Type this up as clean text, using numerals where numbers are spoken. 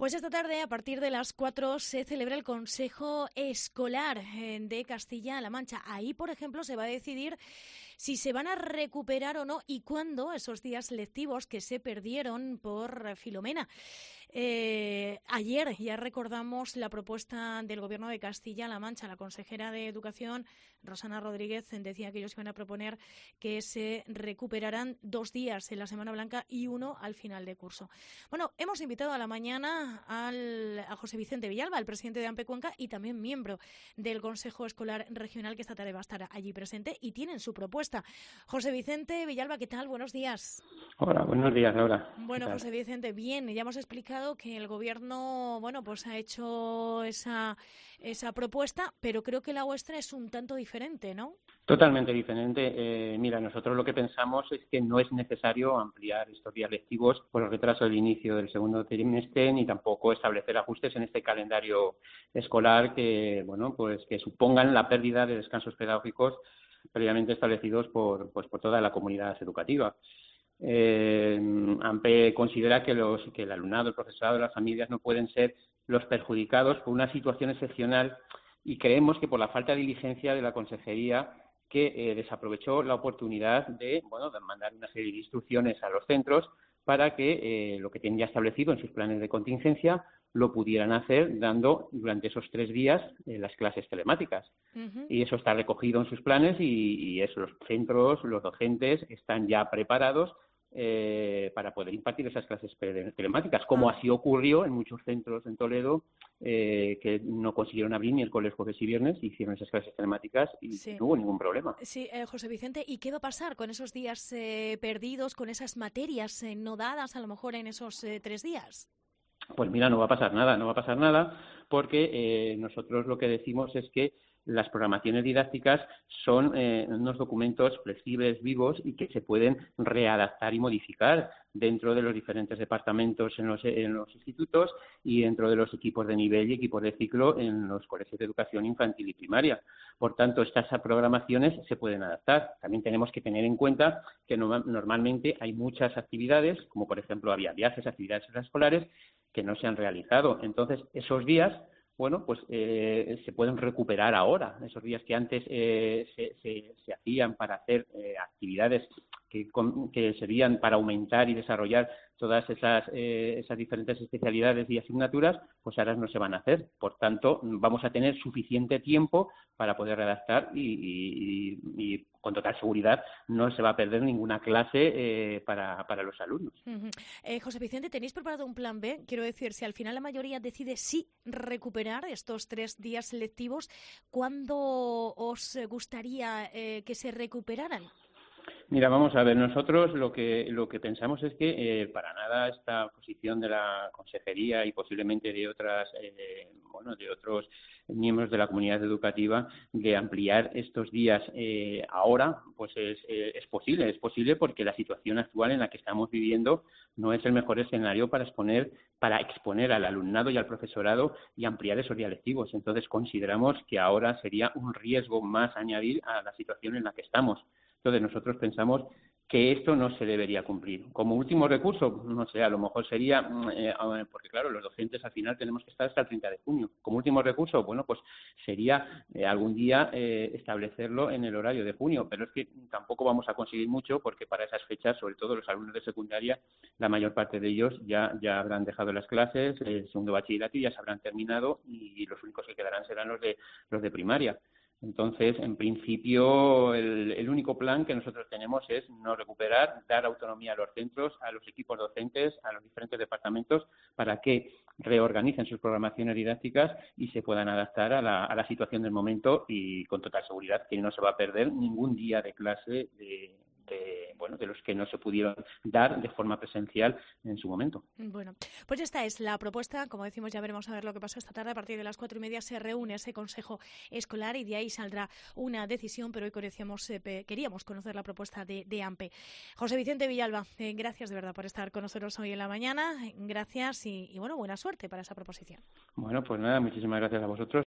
Pues esta tarde, a partir de las 4, se celebra el Consejo Escolar de Castilla-La Mancha. Ahí, por ejemplo, se va a decidir si se van a recuperar o no y cuándo esos días lectivos que se perdieron por Filomena. Ayer ya recordamos la propuesta del Gobierno de Castilla-La Mancha. La consejera de Educación, Rosana Rodríguez, decía que ellos iban a proponer que se recuperaran 2 días en la Semana Blanca y 1 al final de curso. Bueno, hemos invitado a la mañana a José Vicente Villalba, el presidente de AMPE Cuenca y también miembro del Consejo Escolar Regional, que esta tarde va a estar allí presente y tienen su propuesta. José Vicente Villalba, ¿qué tal? Buenos días. Hola, buenos días, Laura. ¿Qué Bueno, tal? José Vicente, bien, ya hemos explicado que el Gobierno, pues ha hecho esa propuesta, pero creo que la vuestra es un tanto diferente, ¿no? Totalmente diferente. Mira, nosotros lo que pensamos es que no es necesario ampliar estos días lectivos por el retraso del inicio del segundo trimestre, ni tampoco establecer ajustes en este calendario escolar que, pues que supongan la pérdida de descansos pedagógicos previamente establecidos por toda la comunidad educativa. AMPE considera que el alumnado, el profesorado, las familias no pueden ser los perjudicados por una situación excepcional y creemos que por la falta de diligencia de la consejería que desaprovechó la oportunidad de mandar una serie de instrucciones a los centros para que lo que tenían ya establecido en sus planes de contingencia lo pudieran hacer dando durante esos 3 días las clases telemáticas. Uh-huh. Y eso está recogido en sus planes y eso, los centros, los docentes están ya preparados para poder impartir esas clases telemáticas, como así ocurrió en muchos centros en Toledo que no consiguieron abrir miércoles, jueves y viernes, hicieron esas clases telemáticas y Sí. no hubo ningún problema. Sí, José Vicente, ¿y qué va a pasar con esos días perdidos, con esas materias no dadas a lo mejor en esos 3 días? Pues mira, no va a pasar nada, porque nosotros lo que decimos es que las programaciones didácticas son unos documentos flexibles, vivos y que se pueden readaptar y modificar dentro de los diferentes departamentos en los institutos y dentro de los equipos de nivel y equipos de ciclo en los colegios de educación infantil y primaria. Por tanto, estas programaciones se pueden adaptar. También tenemos que tener en cuenta que normalmente hay muchas actividades, como por ejemplo había viajes, actividades extraescolares, que no se han realizado. Entonces, esos días se pueden recuperar ahora. Esos días que antes se hacían para hacer actividades que servían para aumentar y desarrollar todas esas diferentes especialidades y asignaturas, pues ahora no se van a hacer. Por tanto, vamos a tener suficiente tiempo para poder redactar y con total seguridad no se va a perder ninguna clase para los alumnos. Uh-huh. José Vicente, ¿tenéis preparado un plan B? Quiero decir, si al final la mayoría decide sí recuperar estos 3 días lectivos, ¿cuándo os gustaría que se recuperaran? Mira, vamos a ver, nosotros lo que pensamos es que para nada esta posición de la consejería y posiblemente de de otros miembros de la comunidad educativa de ampliar estos días ahora, pues es posible porque la situación actual en la que estamos viviendo no es el mejor escenario para exponer al alumnado y al profesorado y ampliar esos días lectivos. Entonces consideramos que ahora sería un riesgo más añadir a la situación en la que estamos. Entonces, nosotros pensamos que esto no se debería cumplir. Como último recurso, no sé, a lo mejor sería, porque claro, los docentes al final tenemos que estar hasta el 30 de junio. Como último recurso, pues sería algún día establecerlo en el horario de junio, pero es que tampoco vamos a conseguir mucho porque para esas fechas, sobre todo los alumnos de secundaria, la mayor parte de ellos ya habrán dejado las clases, el segundo bachillerato ya se habrán terminado y los únicos que quedarán serán los de primaria. Entonces, en principio, el único plan que nosotros tenemos es no recuperar, dar autonomía a los centros, a los equipos docentes, a los diferentes departamentos, para que reorganicen sus programaciones didácticas y se puedan adaptar a la situación del momento y con total seguridad que no se va a perder ningún día de clase de los que no se pudieron dar de forma presencial en su momento. Bueno, pues esta es la propuesta. Como decimos, ya veremos a ver lo que pasa esta tarde. A partir de las 4:30 se reúne ese consejo escolar y de ahí saldrá una decisión, pero hoy queríamos conocer la propuesta de AMPE. José Vicente Villalba, gracias de verdad por estar con nosotros hoy en la mañana. Gracias y buena suerte para esa proposición. Bueno, pues nada, muchísimas gracias a vosotros.